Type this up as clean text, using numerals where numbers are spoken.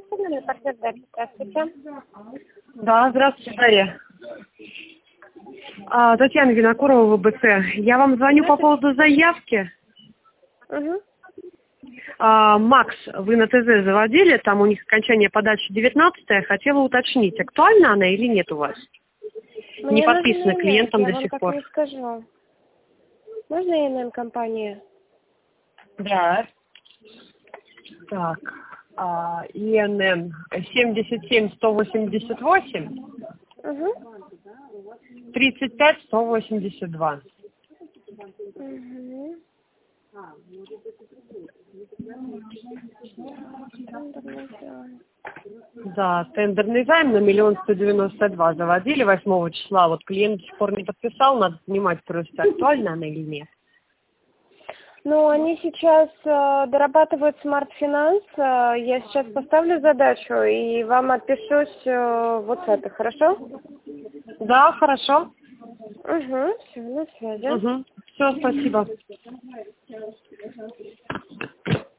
Национальный партнер, Дарья, здравствуйте. Да, здравствуйте, Дарья. Татьяна Винокурова, ВБЦ. Я вам звоню по поводу заявки. Угу. Макс, вы на ТЗ заводили, там у них окончание подачи 19-е. Хотела уточнить, актуальна она или нет у вас? Мне не подписано нужен клиентам я до вам сих так пор. не скажу. Можно ИНН-компания? Да. Так, ИНН 77188 Угу. 35182. Угу. Да, тендерный займ на 1 192 000 заводили 8 числа. Вот клиент до сих пор не подписал, надо понимать просто, актуальна она или нет. Ну, они сейчас дорабатывают смарт-финанс. Я сейчас поставлю задачу и вам отпишусь вот это, хорошо? Да, хорошо. Угу, все, на связи. Угу. Все, спасибо.